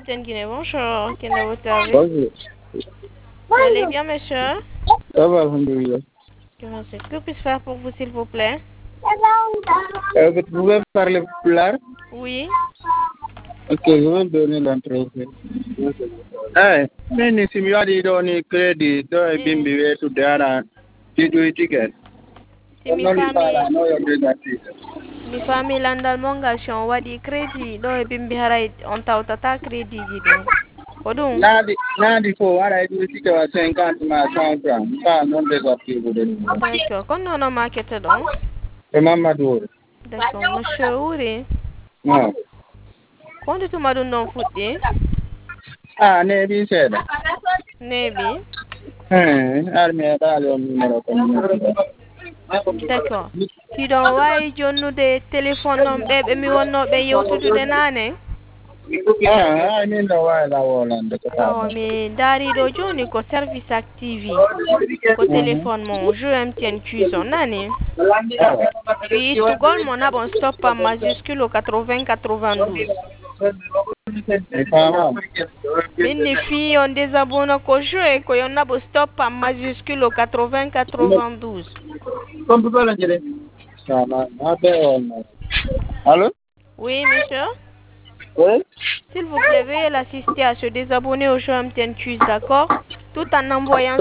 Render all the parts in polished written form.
Guinée, bonjour. Quel est votre service? Bonjour. Vous allez bien, monsieur? Ça va, alhamdoulilah. Que puis-je faire pour vous, s'il vous plaît? Vous pouvez parler plus là? Oui. Ok, je vais donner l'entrée. Mais si vous avez donné crédit, vous avez bien vu tout derrière. Tu dois ticket. Si mi famille landal mongation waɗi crédit ɗo e bimbi haray on tawtata crédit ji ɗin ko ɗum Nadi fo waɗa e ticket wa 50 ma 100 francs. Pas non désactivé. D'accord. Kon nono makete ɗon? E Mamadou. D'accord. Monsieur Wuri, Non. ko ndituma ɗum ɗon fuɗɗi? Nebi seeɗa. Neeɓi? Armée ɗaali on numéro ko. D'accord. Hiɗon wawi jonnude téléphone noon ɓe mi wonnoɓe yewtudude naane? Min ɗo wawi lawolande ko awa mi daariɗo joni ko service active ko téléphone mon jeu MTN cuison nani fi istugol mo naɓon stop en majuscule 80 92 minni fi on désabonné ko jeu ko yon naɓo stop en majuscule 80 92 Allô? Oui, monsieur? Oui? S'il vous plaît, veuillez l'assister à se désabonner au jeu MTN Quiz, d'accord? Tout en envoyant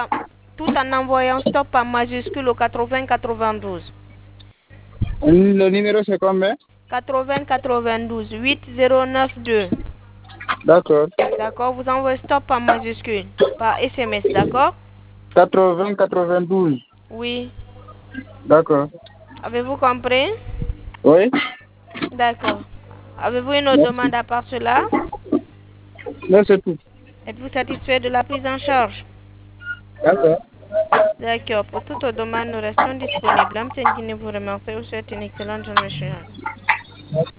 stop en majuscule au 80 92. Le numéro c'est combien? 80 92 8092. D'accord. D'accord, vous envoyez stop en majuscule par SMS, d'accord? 80 92. Oui. D'accord. Avez-vous compris? Oui. D'accord. Avez-vous une autre demande à part cela? Non, c'est tout. Êtes-vous satisfait de la prise en charge? D'accord. D'accord. Pour toute demande, nous restons disponibles. L'homme vous remercie. Vous souhaite une excellente journée, monsieur.